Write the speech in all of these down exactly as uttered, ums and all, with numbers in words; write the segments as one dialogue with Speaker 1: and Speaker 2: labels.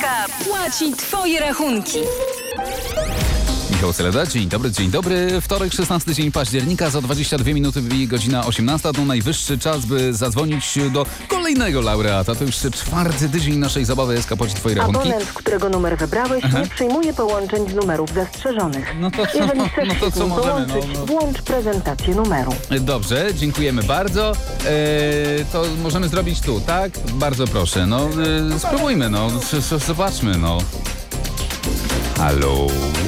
Speaker 1: K płaci twoje rachunki.
Speaker 2: Michał Seleda, dzień dobry, dzień dobry. Wtorek, szesnasty dzień października, za dwadzieścia dwie minuty wybije godzina osiemnasta. To najwyższy czas, by zadzwonić do kolejnego laureata. To już czwarty tydzień naszej zabawy S K płaci twoje rachunki.
Speaker 3: Abonent, którego numer wybrałeś, Aha. nie przyjmuje połączeń z numerów zastrzeżonych.
Speaker 2: No to,
Speaker 3: Jeżeli chcesz
Speaker 2: no to co możemy?
Speaker 3: połączyć,
Speaker 2: No, no.
Speaker 3: włącz prezentację numeru.
Speaker 2: Dobrze, dziękujemy bardzo. Eee, to możemy zrobić tu, tak? Bardzo proszę. No, e, spróbujmy, no. Zobaczmy, no. Halo?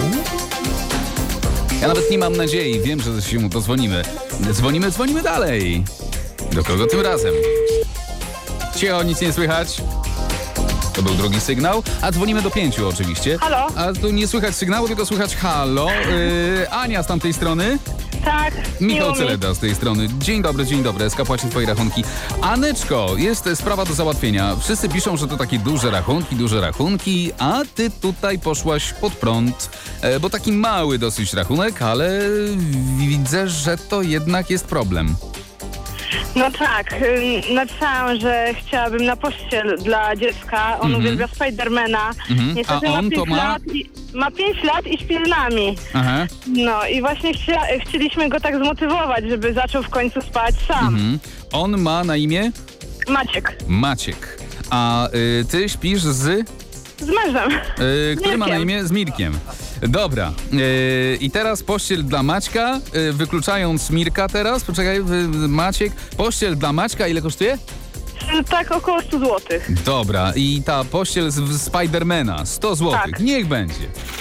Speaker 2: Ja nawet nie mam nadziei, wiem, że się mu dozwonimy. Dzwonimy, dzwonimy dalej. Do kogo tym razem? Cicho, nic nie słychać. To był drugi sygnał, a dzwonimy do pięciu oczywiście.
Speaker 4: Halo?
Speaker 2: A tu nie słychać sygnału, tylko słychać halo. Yy, Ania z tamtej strony.
Speaker 4: Tak,
Speaker 2: Michał
Speaker 4: mi.
Speaker 2: Celeda z tej strony. Dzień dobry, dzień dobry. S K płaci twoje rachunki. Aneczko, jest sprawa do załatwienia. Wszyscy piszą, że to takie duże rachunki, duże rachunki, a ty tutaj poszłaś pod prąd. E, bo taki mały dosyć rachunek, ale widzę, że to jednak jest problem.
Speaker 4: No tak, ym, napisałam, że chciałabym na pościel dla dziecka. On
Speaker 2: Mhm.
Speaker 4: uwielbia Spidermana.
Speaker 2: Mhm.
Speaker 4: Niestety
Speaker 2: A
Speaker 4: ma
Speaker 2: on to
Speaker 4: pięć
Speaker 2: ma?
Speaker 4: lat i, ma pięć lat i śpi z nami.
Speaker 2: Aha.
Speaker 4: No i właśnie chcia, chcieliśmy go tak zmotywować, żeby zaczął w końcu spać sam.
Speaker 2: Mhm. On ma na imię
Speaker 4: Maciek,
Speaker 2: Maciek. A y, ty śpisz z...
Speaker 4: z mężem.
Speaker 2: Yy, który ma na
Speaker 4: Mirkiem.
Speaker 2: imię? Z Mirkiem. Dobra. Yy, I teraz pościel dla Maćka, yy, wykluczając Mirka teraz. Poczekaj, yy, Maciek. Pościel dla Maćka ile kosztuje?
Speaker 4: Tak około sto złotych.
Speaker 2: Dobra. I ta pościel z, z Spidermana. sto złotych.
Speaker 4: Tak.
Speaker 2: Niech będzie.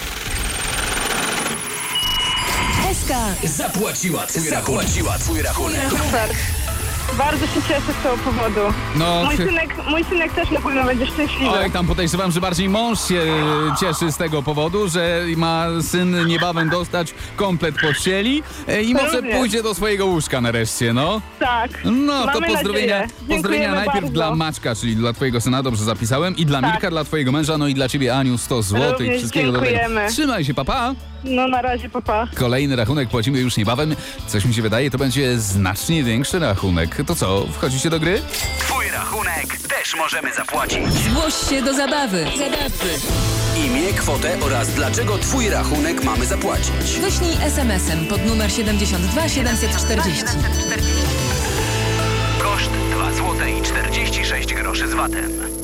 Speaker 1: S K
Speaker 5: Zapłaciła twój Zapłaciła twój rachunek.
Speaker 4: Super. Bardzo się cieszę z tego powodu.
Speaker 2: No,
Speaker 4: Mój
Speaker 2: ty-
Speaker 4: synek, mój synek też na pewno będzie szczęśliwy.
Speaker 2: Oj, tam podejrzewam, że bardziej mąż się e, cieszy z tego powodu, że ma syn niebawem dostać komplet pościeli e, i może
Speaker 4: Również.
Speaker 2: pójdzie do swojego łóżka nareszcie, no.
Speaker 4: Tak.
Speaker 2: No, to
Speaker 4: Mamy
Speaker 2: pozdrowienia,
Speaker 4: nadzieję.
Speaker 2: pozdrowienia
Speaker 4: Dziękujemy
Speaker 2: najpierw
Speaker 4: bardzo.
Speaker 2: dla Maćka, czyli dla twojego syna, dobrze zapisałem, i dla
Speaker 4: Tak.
Speaker 2: Mirka, dla twojego męża, no i dla ciebie, Aniu, sto złotych.
Speaker 4: Również
Speaker 2: Wszystkiego dobrego.
Speaker 4: dziękujemy.
Speaker 2: Trzymaj się, papa.
Speaker 4: No na razie, papa.
Speaker 2: Kolejny rachunek płacimy już niebawem. Coś mi się wydaje, to będzie znacznie większy rachunek. To co, wchodzicie do gry?
Speaker 5: Twój rachunek też możemy zapłacić.
Speaker 1: Zgłoś się do zabawy. Zabawy.
Speaker 5: Imię, kwotę oraz dlaczego twój rachunek mamy zapłacić.
Speaker 1: Wyślij es em esem pod numer siedemdziesiąt dwa siedemset czterdzieści.
Speaker 5: Koszt dwa złote i czterdzieści sześć groszy z vatem.